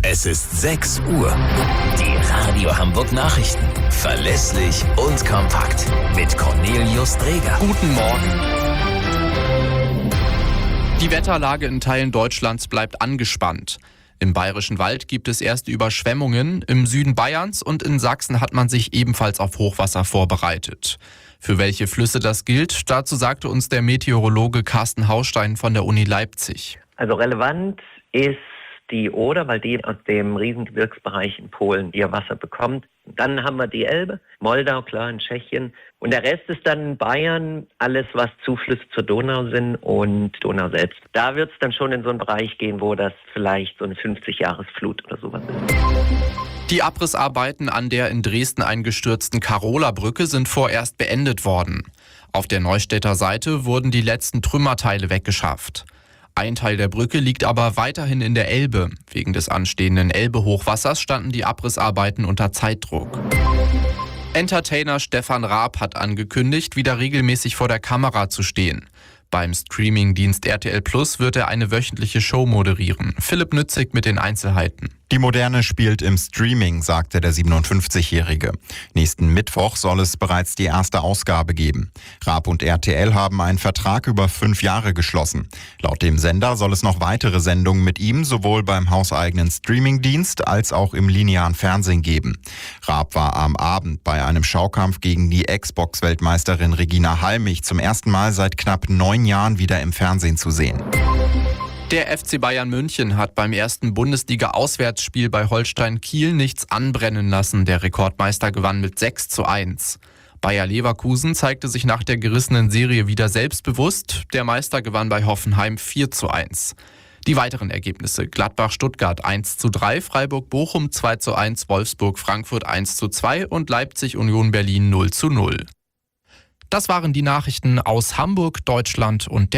Es ist 6 Uhr. Die Radio Hamburg Nachrichten. Verlässlich und kompakt. Mit Cornelius Dreger. Guten Morgen. Die Wetterlage in Teilen Deutschlands bleibt angespannt. Im Bayerischen Wald gibt es erste Überschwemmungen. Im Süden Bayerns und in Sachsen hat man sich ebenfalls auf Hochwasser vorbereitet. Für welche Flüsse das gilt, dazu sagte uns der Meteorologe Carsten Haustein von der Uni Leipzig. Also relevant ist die Oder, weil die aus dem Riesengebirgsbereich in Polen ihr Wasser bekommt. Dann haben wir die Elbe, Moldau, klar, in Tschechien. Und der Rest ist dann in Bayern, alles was Zuflüsse zur Donau sind und Donau selbst. Da wird es dann schon in so einen Bereich gehen, wo das vielleicht so eine 50-Jahres-Flut oder sowas ist. Die Abrissarbeiten an der in Dresden eingestürzten Karola-Brücke sind vorerst beendet worden. Auf der Neustädter Seite wurden die letzten Trümmerteile weggeschafft. Ein Teil der Brücke liegt aber weiterhin in der Elbe. Wegen des anstehenden Elbe-Hochwassers standen die Abrissarbeiten unter Zeitdruck. Entertainer Stefan Raab hat angekündigt, wieder regelmäßig vor der Kamera zu stehen. Beim Streamingdienst RTL Plus wird er eine wöchentliche Show moderieren. Philipp Nützig mit den Einzelheiten. Die Moderne spielt im Streaming, sagte der 57-Jährige. Nächsten Mittwoch soll es bereits die erste Ausgabe geben. Raab und RTL haben einen Vertrag über 5 Jahre geschlossen. Laut dem Sender soll es noch weitere Sendungen mit ihm sowohl beim hauseigenen Streamingdienst als auch im linearen Fernsehen geben. Raab war am Abend bei einem Schaukampf gegen die Xbox-Weltmeisterin Regina Halmich zum ersten Mal seit knapp 9 Jahren wieder im Fernsehen zu sehen. Der FC Bayern München hat beim ersten Bundesliga-Auswärtsspiel bei Holstein Kiel nichts anbrennen lassen. Der Rekordmeister gewann mit 6:1. Bayer Leverkusen zeigte sich nach der gerissenen Serie wieder selbstbewusst. Der Meister gewann bei Hoffenheim 4:1. Die weiteren Ergebnisse: Gladbach-Stuttgart 1:3, Freiburg-Bochum 2:1, Wolfsburg-Frankfurt 1:2 und Leipzig-Union Berlin 0:0. Das waren die Nachrichten aus Hamburg, Deutschland und der